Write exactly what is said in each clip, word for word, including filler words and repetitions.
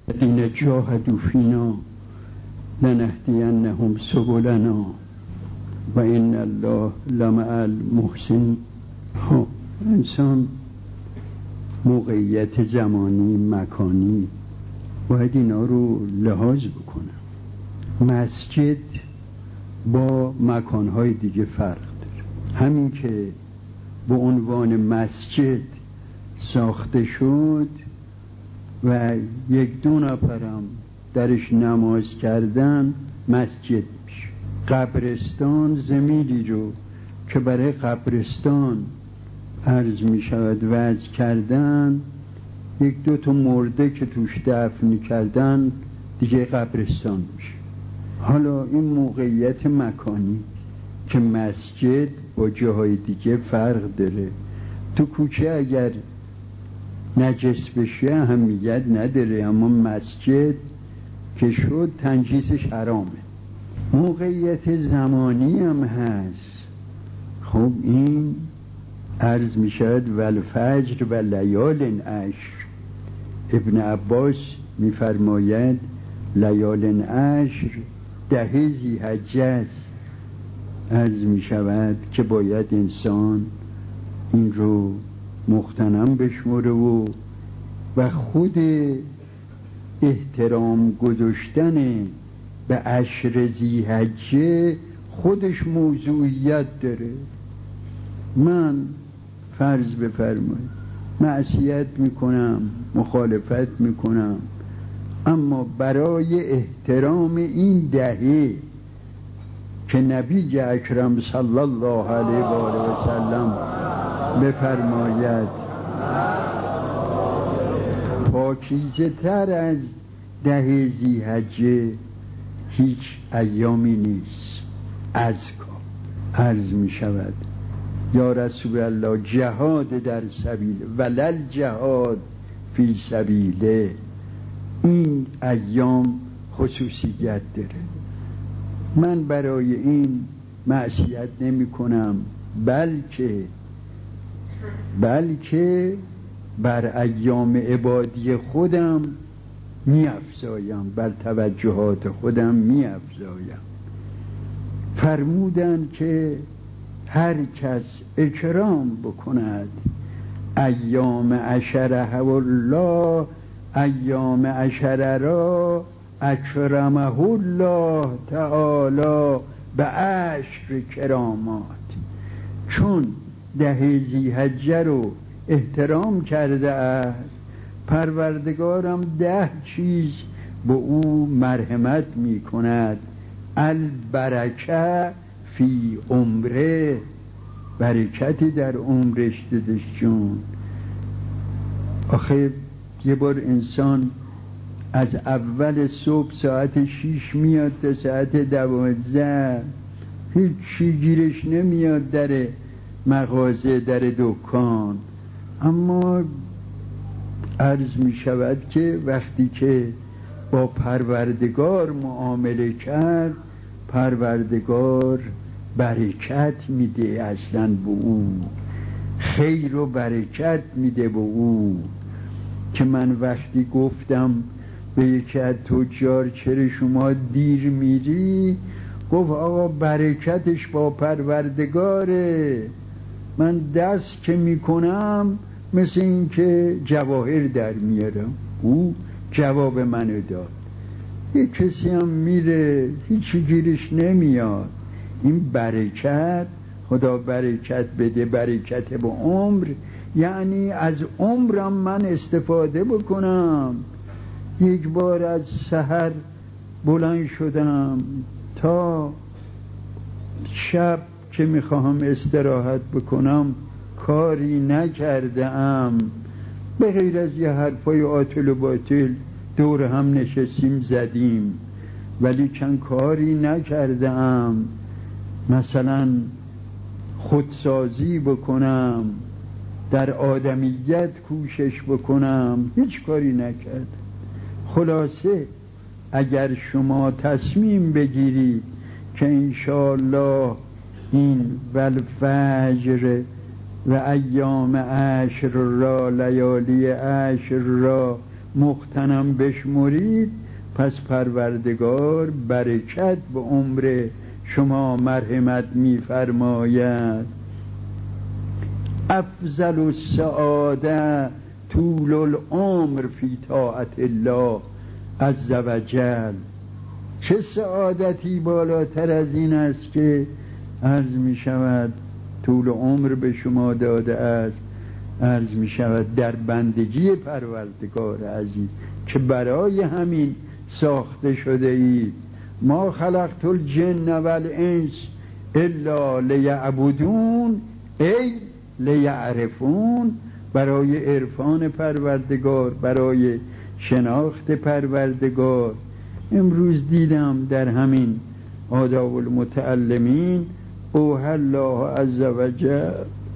الذین جاهدوا فینا لنهدینهم سبلنا و ان الله لمع المحسنین. خب انسان موقعیت زمانی مکانی باید اینا رو لحاظ بکنه. مسجد با مکانهای دیگه فرق داره. همین که به عنوان مسجد ساخته شد و یک دو نفرم درش نماز کردن مسجد میشه. قبرستان زمینی رو که برای قبرستان عرض می شود وضع کردن، یک دو تا مرده که توش دفن کردن دیگه قبرستان میشه. حالا این موقعیت مکانی که مسجد با جاهای دیگه فرق داره. تو کوچه اگر نجس بشه اهمیت نداره، اما مسجد که شد تنجیسش حرامه. موقعیت زمانی هم هست. خب این عرض می شود والفجر و لیال عشر. ابن عباس می فرماید لیال عشر ده ذی‌حجه است. عرض می شود که باید انسان این رو مغتنم بشمره و و خود احترام گذاشتن به عشر ذی‌حجه خودش موضوعیت داره. من فرض بفرمایید معصیت میکنم، مخالفت میکنم، اما برای احترام این دهه که نبی اکرم صلی الله علیه و آله و سلم بفرماید پاکیزه تر از ده ذی‌حجه هیچ ایامی نیست. ازکا عرض می شود یا رسول الله جهاد در سبیل ولل جهاد فی سبیله. این ایام خصوصیت داره. من برای این معصیت نمی کنم، بلکه بلکه بر ایام عبادی خودم می افزایم، بر توجهات خودم می افزایم. فرمودن که هر کس اکرام بکند ایام عشره الله، ایام عشره را اکرمه الله تعالی به عشر کرامات. چون ده ذی‌حجه رو احترام کرده است، پروردگارم ده چیز به او مرحمت می کند. البرکه فی عمره، برکتی در عمرش دادش. چون آخه یه بار انسان از اول صبح ساعت شیش میاد تا ساعت دوازده هیچ چی گیرش نمیاد، در مغازه در دکان، اما عرض می شود که وقتی که با پروردگار معامله کرد، پروردگار برکت میده، اصلا به او خیر و برکت میده به او. که من وقتی گفتم به یکی از تجار چرا شما دیر میری، گفت آقا برکتش با پروردگاره. من دست که میکنم مثل این که جواهر در میارم. او جواب منو داد. یک کسی هم میره هیچی گیرش نمیاد. این برکت، خدا برکت بده، برکت به عمر، یعنی از عمرم من استفاده بکنم. یک بار از سحر بلند شدم تا شب که میخواهم استراحت بکنم کاری نکرده ام، به غیر از یه حرفای عاطل و باطل دور هم نشستیم زدیم، ولی چند کاری نکرده ام. مثلا خودسازی بکنم، در آدمیت کوشش بکنم، هیچ کاری نکرد. خلاصه اگر شما تصمیم بگیرید که انشاءالله این والفجر و ایام عشر را، لیالی عشر را مغتنم بشمرید، پس پروردگار برکت به عمر شما مرحمت می‌فرماید. افضل السعاده طول العمر فی طاعت الله عز وجل. چه سعادتی بالاتر از این است که عرض می شود طول عمر به شما داده است، عرض می شود در بندگی پروردگار عزیز که برای همین ساخته شده اید. ما خلقت الجن والانس الا لیعبدون ای لیعرفون، برای عرفان پروردگار، برای شناخت پروردگار. امروز دیدم در همین آداب المتعلمین اوحی الله عز وجل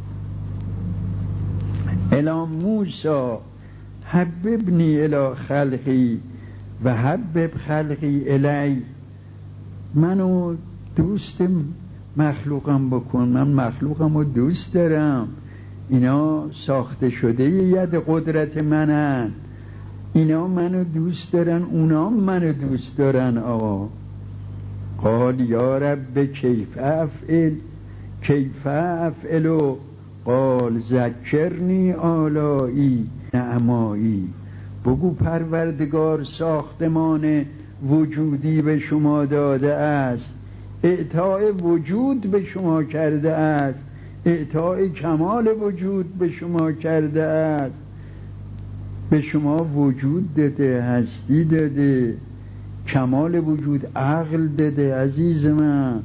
الی موسی حببنی الی خلقی و حبب خلقی الی. منو دوست مخلوقم بکن، من مخلوقم رو دوست دارم، اینا ساخته شده ید قدرت منن، اینا منو دوست دارن، اونا منو دوست دارن. آقا قال یا رب کیف افعل کیف افعلو قال ذکرنی آلائی نعمایی. بگو پروردگار ساختمان وجودی به شما داده است، اعطای وجود به شما کرده است، اعطای کمال وجود به شما کرده است، به شما وجود داده، هستی داده، کمال وجود، عقل داده. عزیز من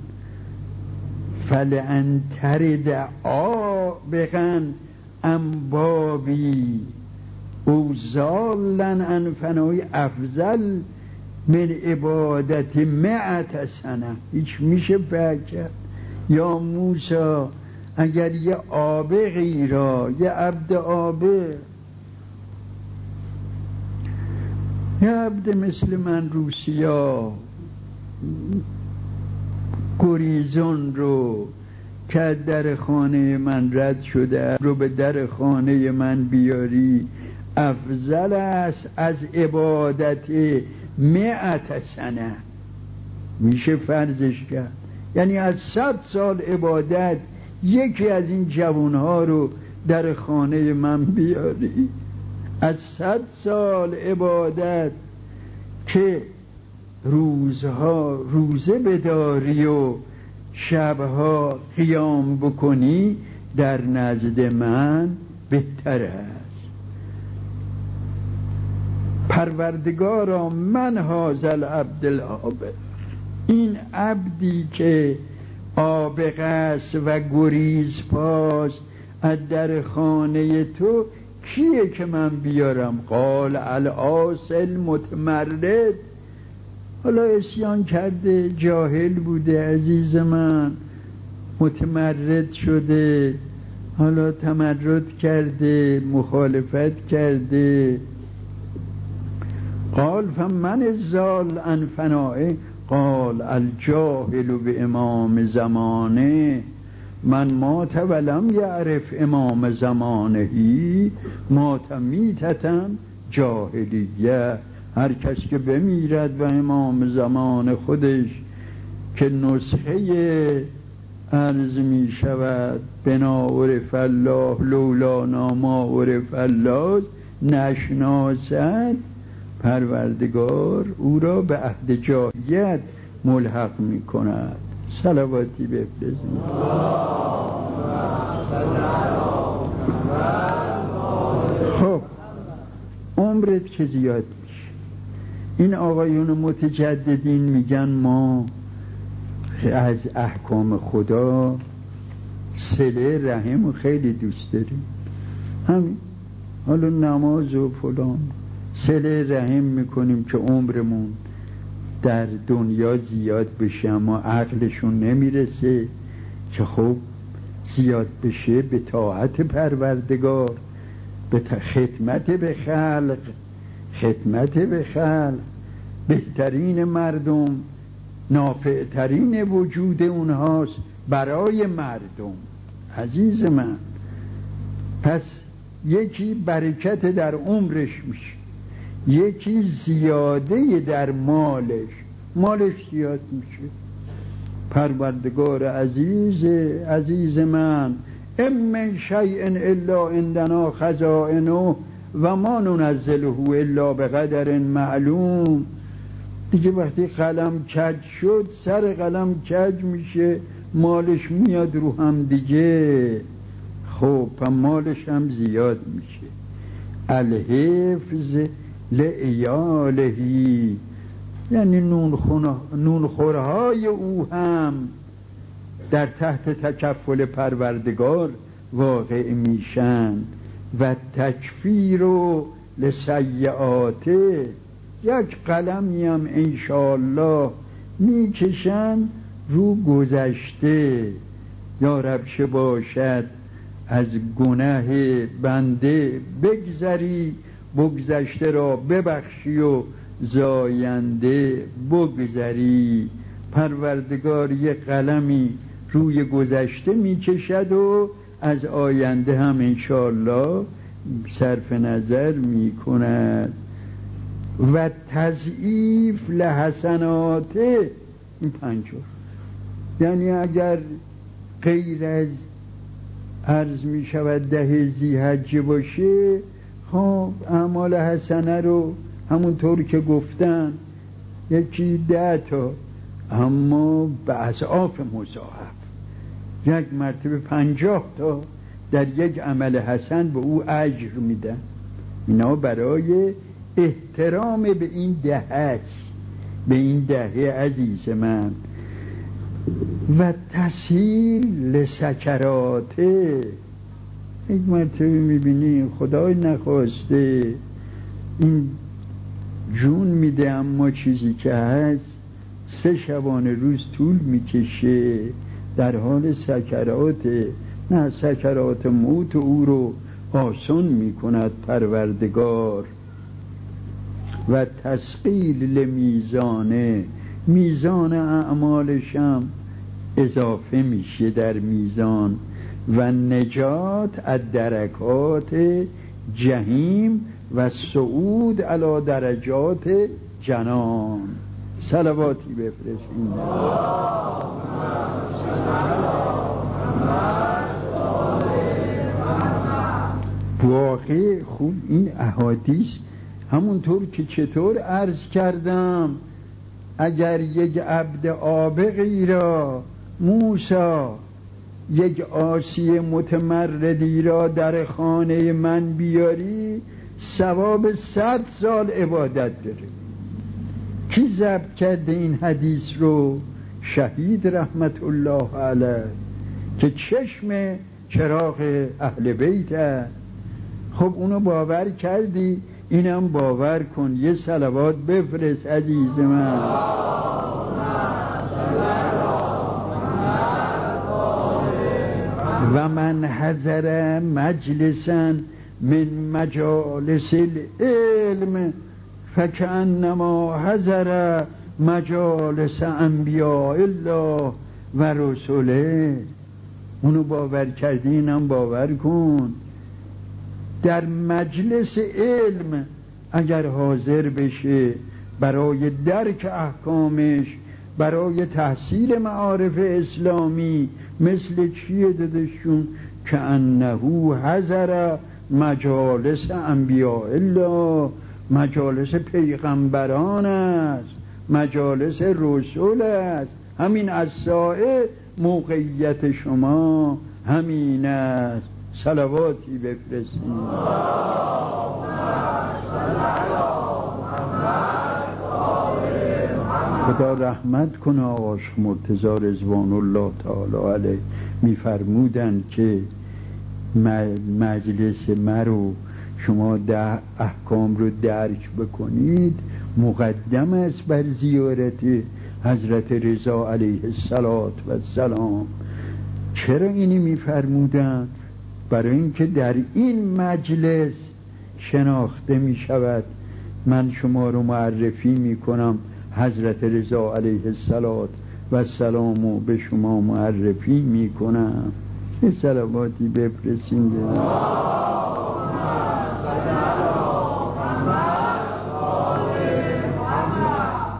فلان ترد عابقا انبابی او ضالا عن فنای افضل من عبادت مئت سنه. هیچ میشه فکر یا موسی اگر یه عابقی را، یه عبد عابق، یه عبد مثل من روسیا گریزون رو که در خانه من رد شده رو به در خانه من بیاری، افضل است از عبادت مئت سنه. میشه فرضش کرد، یعنی از صد سال عبادت یکی از این جوانها رو در خانه من بیاری، از صد سال عبادت که روزها روزه بداری و شبها قیام بکنی، در نزد من بهتر است. پروردگارا من هذا العبد العابق، این عبدی که عابق است و گریز پاس از در خانه تو کیه که من بیارم؟ قال العاصی متمرد. حالا اسیان کرده، جاهل بوده عزیز من، متمرد شده، حالا تمرد کرده، مخالفت کرده. قال فمن الضال عن فنائه قال الجاهل به امام زمانه من مات ولم یعرف امام زمانهی مات میتة جاهلیه. هر کس که بمیرد و امام زمان خودش که نسخه عرض می شود بنا عرف الله لولانا ما عرف الله نشناسد، پروردگار او را به عهد جاهلیت ملحق می کند. صلواتی بفرستید. خب عمرت که زیاد میشه. این آقایون متجددین میگن ما از احکام خدا صله رحم خیلی دوست داریم، همین حالا نماز و فلان صله رحم میکنیم که عمرمون در دنیا زیاد بشه، اما عقلشون نمیرسه که خب زیاد بشه به طاعت پروردگار، به خدمت به خلق، خدمت به خلق. بهترین مردم نافعترین وجود اونهاست برای مردم. عزیز من پس یکی برکت در عمرش میشه، یکی زیاده در مالش، مالش زیاد میشه. پروردگار عزیز عزیز من، ام من شیء الا عندنا خزائنه و ما ننزله الا بقدر معلوم. دیگه وقتی قلم کج شد، سر قلم کج میشه، مالش میاد رو هم دیگه. خب مالش هم زیاد میشه. الحفظ لعیالهی، یعنی نونخورهای او هم در تحت تکفل پروردگار واقع میشن. و تکفیر و لسیئاته، یک قلمی هم انشاءالله میکشن رو گذشته. یا رب چه باشد از گناه بنده بگذری، بگذشته را ببخشی و زاینده بگذری. پروردگار یک قلمی روی گذشته میکشد و از آینده هم انشاءالله صرف نظر میکند. و تضعیف لحسناته، این پنجاه، یعنی اگر غیر از عرض می شود ده ذی‌حجه باشه، خب اعمال حسنه رو همونطور که گفتن یکی ده تا، اما به اضعاف مضاعف، یک مرتبه پنجاه تا در یک عمل حسن به او اجر میدن. اینا برای احترام به این دهه است، به این دهه عزیز من. و تسهیل لسکراته، یک مرتبه میبینی خدای نخواسته این جون میده، اما چیزی که هست سه شبانه روز طول میکشه، در حال سکراته. نه، سکرات موت او رو آسان میکند پروردگار. و تسقیل لمیزانه، میزان اعمالشم اضافه میشه در میزان. و نجات از درکات جهیم و صعود علی درجات جنان. صلواتی بفرستیم. واقع خوب این احادیث همونطور که چطور عرض کردم، اگر یک عبد عابقی را موسی، یک عاصی متمردی را در خانه من بیاری، ثواب صد سال عبادت داره. کی ضبط کرده این حدیث رو؟ شهید رحمت الله علیه که چشم چراغ اهل بیت است. خب اونو باور کردی، اینم باور کن. یه صلوات بفرست عزیز من. و من حضر مجلسا من مجالس العلم فکأنما حضر مجالس انبیاء الله و رسوله. اونو باور کردی، اینم باور کن. در مجلس علم اگر حاضر بشه برای درک احکامش، برای تحصیل معارف اسلامی، مثل چیه دادشون؟ که انه حضر مجالس انبیاء الله، مجالس پیغمبران است، مجالس رسول است. همین الساعه موقعیت شما همین است. صلواتی بفرستیم. خدا رحمت کنه آقا شیخ مرتضی رضوان الله تعالی علیه میفرمودن که مجلس مرو شما ده احکام رو درک بکنید مقدم است بر زیارت حضرت رضا علیه السلام. چرا اینی میفرمودن؟ برای اینکه در این مجلس شناخته می شود. من شما رو معرفی می کنم، حضرت رضا علیه السلام و به شما معرفی می کنم. یه صلواتی بفرستیم.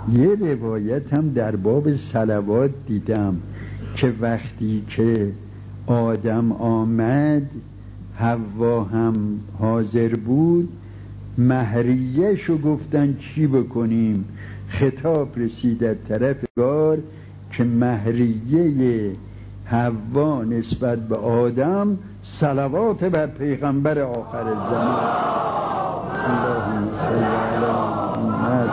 یه روایت هم در باب صلوات دیدم که وقتی که آدم آمد حوا هم حاضر بود، مهریه شو گفتن چی بکنیم؟ خطاب رسید از طرف گار که مهریه حوا نسبت به آدم صلوات بر پیغمبر آخر زمان. اللهم صل علی محمد.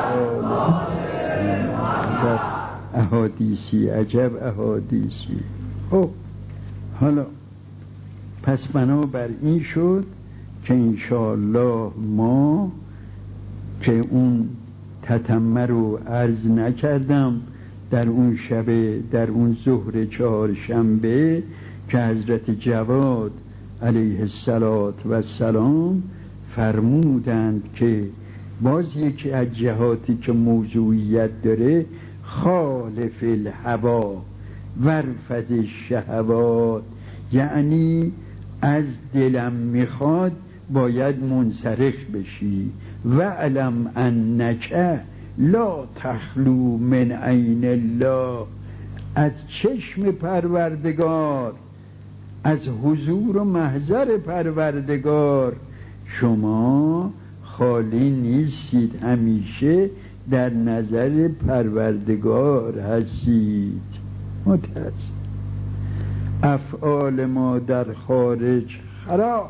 عجب احادیثی، عجب احادیثی. خب حالا پس بنابر این شد که انشاءالله ما که اون تتمه رو عرض نکردم در اون شب، در اون ظهر چهارشنبه که حضرت جواد علیه السلام فرمودند که باز یکی از جهاتی که موضوعیت داره، خالف الهوا ورفض الشهوات، یعنی از دلم میخواد باید منصرف بشی. و علم انک لا تخلو من عین الله، از چشم پروردگار، از حضور و محضر پروردگار شما خالی نیستید، همیشه در نظر پروردگار هستید. متاسف افعال ما در خارج خراب.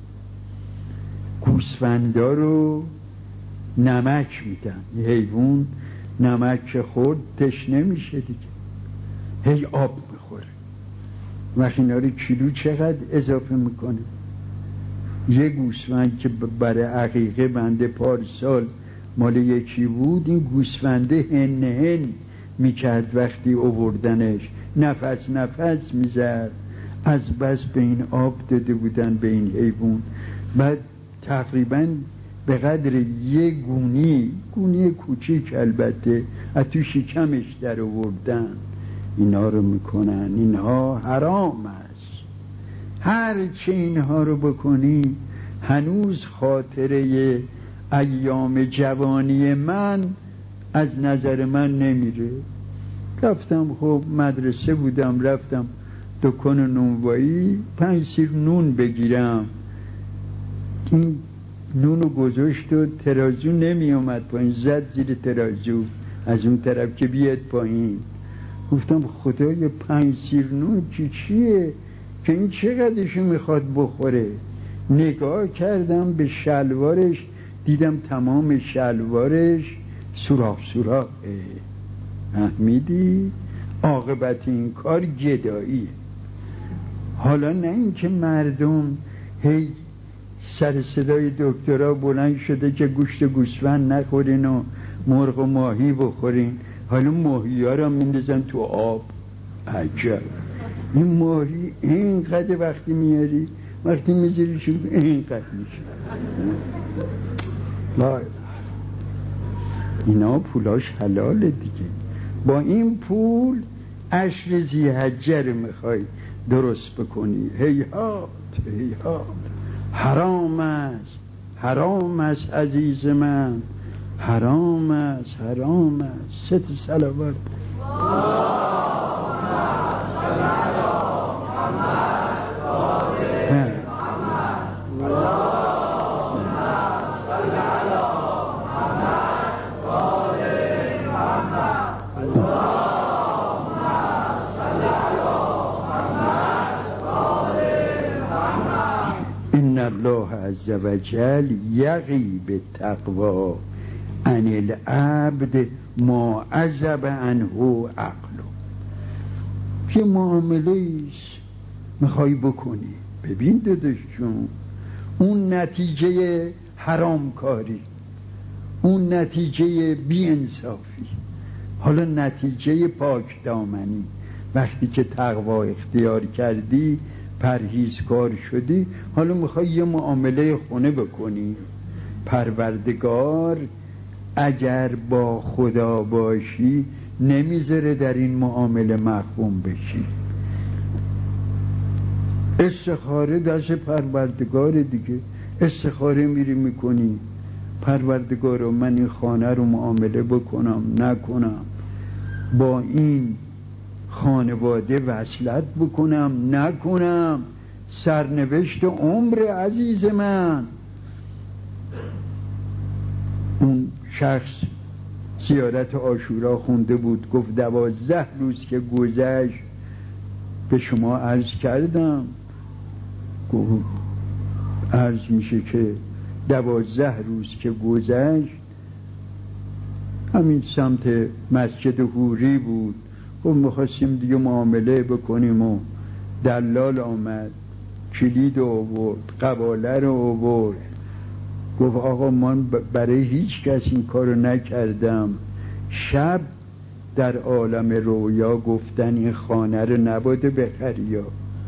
گوسفندا رو نمک میدن، حیوان نمک خورد تشنه میشه دیگه، هی آب میخوره. وقتی اینا رو کیلو چقدر اضافه میکنه؟ یه گوسفند که برای عقیقه بنده پارسال مال یکی بود، این گوسفنده هن هن میکرد وقتی آوردنش، نفس نفس میزد، از بس به این آب داده بودن به این حیوان. بعد تقریبا به قدر یه گونی گونی کوچیک البته از تو شکمش در آوردن. اینا رو میکنن، اینها حرام است. هر چه اینها رو بکنی هنوز خاطره ایام جوانی من از نظر من نمیره. رفتم، خب مدرسه بودم، رفتم دکان نونوایی پنج سیر نون بگیرم. این نونو گذاشت و ترازو نمی آمد پایین، زد زیر ترازو از اون طرف که بیاد پایین. گفتم خدای پنج سیر نون چی چیه که این چقدرشو میخواد بخوره؟ نگاه کردم به شلوارش، دیدم تمام شلوارش سوراخ سوراخه. فهمیدی؟ عاقبت این کار گداییه. حالا نه اینکه مردم هی سر صدای دکترها بلند شده که گوشت گوسفند نخورین و مرغ و ماهی بخورین، حالا ماهی ها را میندازن تو آب. عجب، این ماهی اینقدر وقتی میاری، وقتی میذاریش اینقدر میشه. لا اینا پولاش حلاله دیگه. با این پول عشر ذی‌حجه رو میخوای درست بکنی. هیهات هیهات، حرام است، حرام است عزیز من، حرام است، حرام است. ست صلوات. الله عز وجل یقی بالتقوی عن العبد ما عزب عنه عقله. یه معامله ایست میخوای بکنی، ببین داداش جون، اون نتیجه حرام کاری، اون نتیجه بی انصافی، حالا نتیجه پاک دامنی. وقتی که تقوا اختیار کردی، پرهیزکار شدی، حالا میخوای یه معامله خونه بکنی. پروردگار اگر با خدا باشی نمیذاره در این معامله محکوم بشی. استخاره دست پروردگار دیگه. استخاره میری میکنی، پروردگارا من این خانه رو معامله بکنم نکنم، با این خانواده وصلت بکنم نکنم، سرنوشت عمر عزیز من. اون شخص زیارت عاشورا خونده بود، گفت دوازده روز که گذشت به شما عرض کردم، گفت عرض میشه که دوازده روز که گذشت همین سمت مسجد حوری بود، گفت میخواستیم دیگه معامله بکنیم و دلال آمد کلید آورد قباله رو آورد، گفت آقا من برای هیچ کس این کارو نکردم، شب در عالم رویا گفتن این خانه رو نباده بخری، یا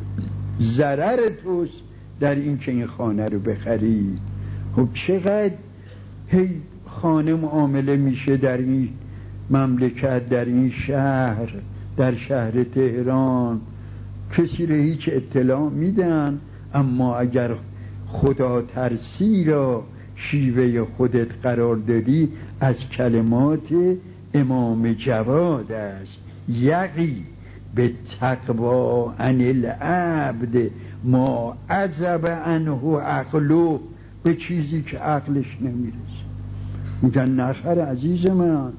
ضرر توست در این که این خانه رو بخری. خب چقدر هی خانه معامله میشه در این مملکت، در این شهر، در شهر تهران، کسی رو هیچ اطلاع میدن، اما اگر خدا ترسی را شیوه خودت قرار دادی از کلمات امام جواد است، یقی به تقوا عن العبد ما عزب عنه عقله، به چیزی که عقلش نمیرسه. میگن نخر عزیز من،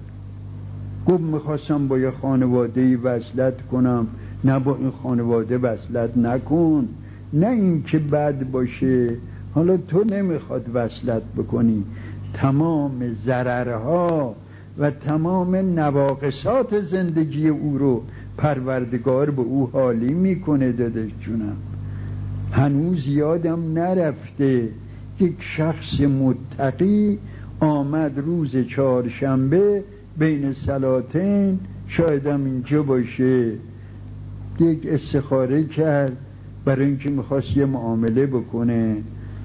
گفت میخواستم با یه خانواده وصلت کنم، نه با این خانواده وصلت نکن، نه این که بد باشه، حالا تو نمیخواد وصلت بکنی، تمام ضررها و تمام نواقصات زندگی او رو پروردگار به او حالی میکنه. دادش جونم هنوز یادم نرفته یک شخص متقی آمد روز چهارشنبه بین صلاتین، شایدم اینجا باشه، یک استخاره کرد برای اینکه میخواست یه معامله بکنه.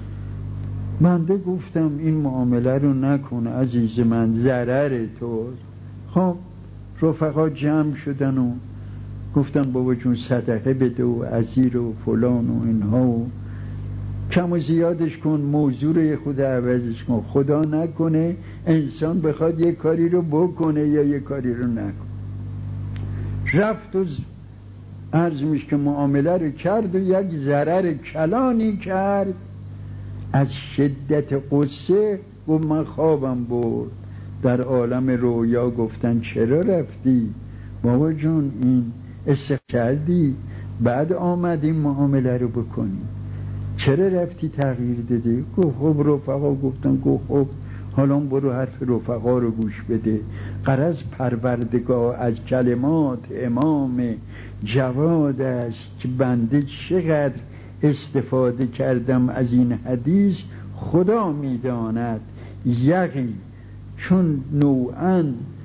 بنده گفتم این معامله رو نکن عزیز من، ضرر توست. خب رفقا جمع شدن و گفتن بابا جون صدقه بده و عزیر و فلان و اینها و کم و زیادش کن، موضوع رو یه خود عوضش کن، خدا نکنه انسان بخواد یه کاری رو بکنه یا یه کاری رو نکنه. رفت و عرض میشه که معامله رو کرد و یک ضرر کلانی کرد. از شدت قصه گفت من خوابم برد. در عالم رویا گفتن چرا رفتی؟ بابا جون این استخ کردی بعد آمدیم معامله رو بکنی، چرا رفتی تغییر دادی؟ گفت خب رفقا گفتن. گفت خب حالا برو حرف رفقا رو گوش بده. غرض پروردگار از کلمات امام جواد است که بنده چقدر استفاده کردم از این حدیث خدا میداند. یقین چون نوعاً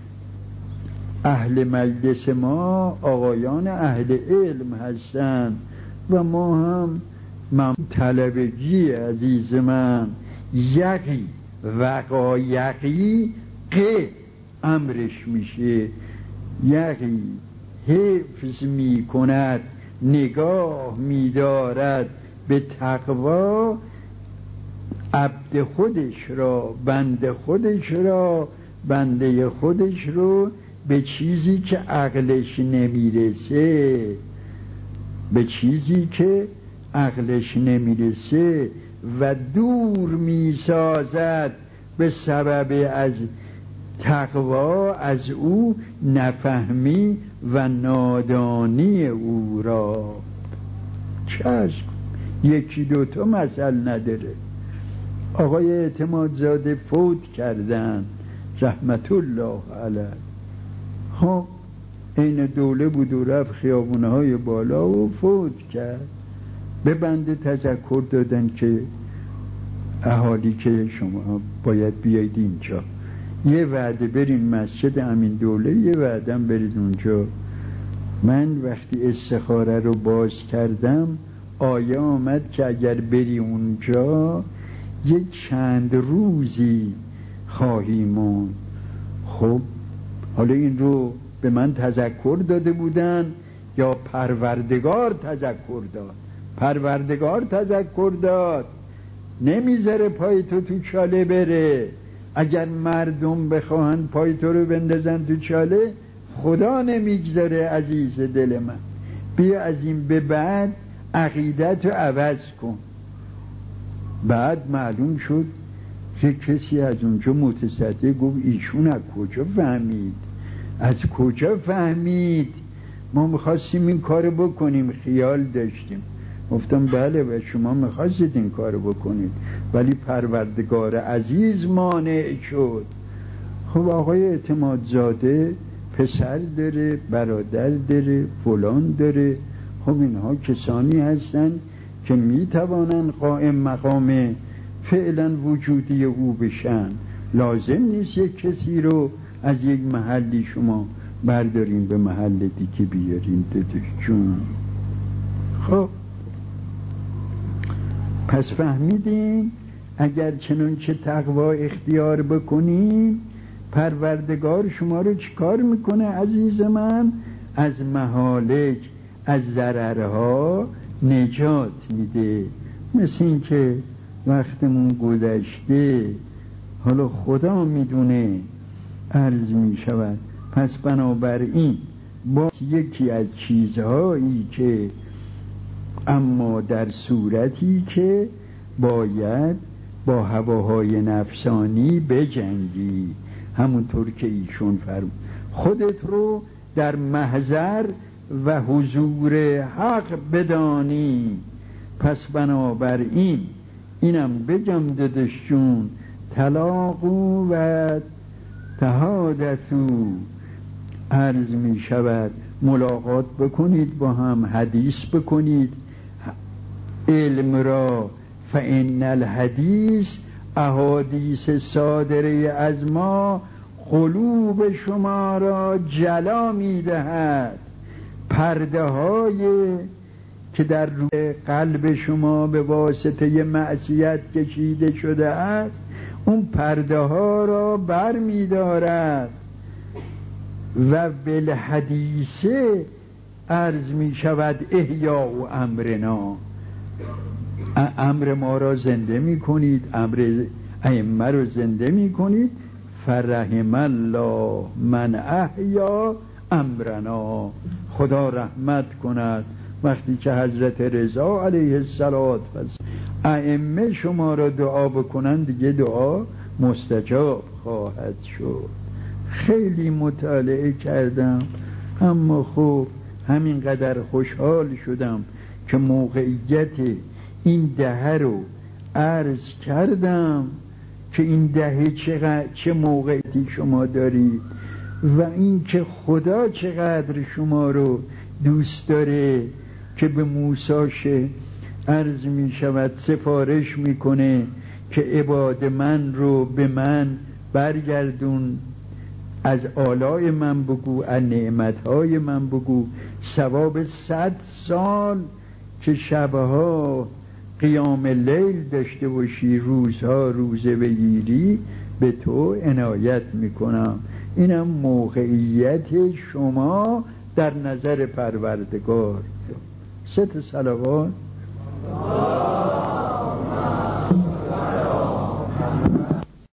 اهل مجلس ما آقایان اهل علم هستند و ما هم من طلبگی عزیز من، یقی وقایقی که امرش میشه، یقی حفظ میکند نگاه میدارد به تقوا عبد خودش را، بنده خودش را، بنده خودش رو به چیزی که عقلش نمیرسه، به چیزی که عقلش نمیرسه و دور میسازد به سبب از تقوا از او نفهمی و نادانی او را. چشم یکی دوتا مثل نداره. آقای اعتمادزاده فوت کردن رحمت الله علیه. خب این دوله بود و رفت خیابونه های بالا و فوت کرد. به بنده تذکر دادن که اهالی که شما باید بیایید اینجا، یه وعده برین مسجد امین دوله، یه وعده برید اونجا. من وقتی استخاره رو باز کردم آیه آمد که اگر بری اونجا یک چند روزی خواهی موند. خب حالا این رو به من تذکر داده بودن یا پروردگار تذکر داد؟ پروردگار تذکر داد. نمیذاره پای تو تو چاله بره. اگر مردم بخواهن پای تو رو بندازن تو چاله، خدا نمیگذاره عزیز دل من. بیا از این به بعد عقیدت رو عوض کن. بعد معلوم شد که کسی از اونجا متصدی گفت ایشون از کجا فهمید؟ از کجا فهمید؟ ما میخواستیم این کارو بکنیم، خیال داشتیم. گفتم بله و شما میخواستید این کارو بکنید، ولی پروردگار عزیز مانع شد. خب آقای اعتمادزاده پسر داره، برادر داره، فلان داره. خب اینها کسانی هستن که میتوانن قائم مقام فعلا وجودی او بشن. لازم نیست یک کسی رو از یک محلی شما بردارین به محل دیگه بیارین دادش جون. خب پس فهمیدین اگر چنانچه تقوا اختیار بکنین، پروردگار شما رو چیکار میکنه عزیز من؟ از مهالک، از ضررها نجات میده. مثل این که وقتمون گذشته، حالا خدا میدونه عرض میشود. پس بنابراین با یکی از چیزهایی که اما در صورتی که باید با هواهای نفسانی بجنگی، همونطور که ایشون فرمود خودت رو در محضر و حضور حق بدانی. پس بنابراین اینم بگم دادشون، طلاقو و تهادتو، عرض می شود ملاقات بکنید با هم، حدیث بکنید علم را. فإن الحدیث احادیث صادره از ما قلوب شما را جلا می دهد. پرده های که در روی قلب شما به واسطه معصیت کشیده شده است، اون پرده ها را بر می دارد. و بالحدیثه عرض می شود احیا و امرنا، امر ما را زنده می کنید، امر ائمه را زنده می کنید. فرحم الله من احیا امرنا، خدا رحمت کند وقتی که حضرت رضا علیه السلام ائمه شما را دعا بکنند، دیگه دعا مستجاب خواهد شد. خیلی مطالعه کردم، اما خب همینقدر خوشحال شدم که موقعیت این دهه رو عرض کردم که این دهه چقدر چه موقعیتی شما دارید و این که خدا چقدر شما رو دوست داره که به موسی عرض می شود سفارش میکنه که عباد من رو به من برگردون، از آلاء من بگو، از نعمتهای من بگو. ثواب صد سال که شبها قیام لیل داشته باشی، روزها روزه بگیری، به تو عنایت میکنم. اینم موقعیت شما در نظر پروردگار. ست صلوات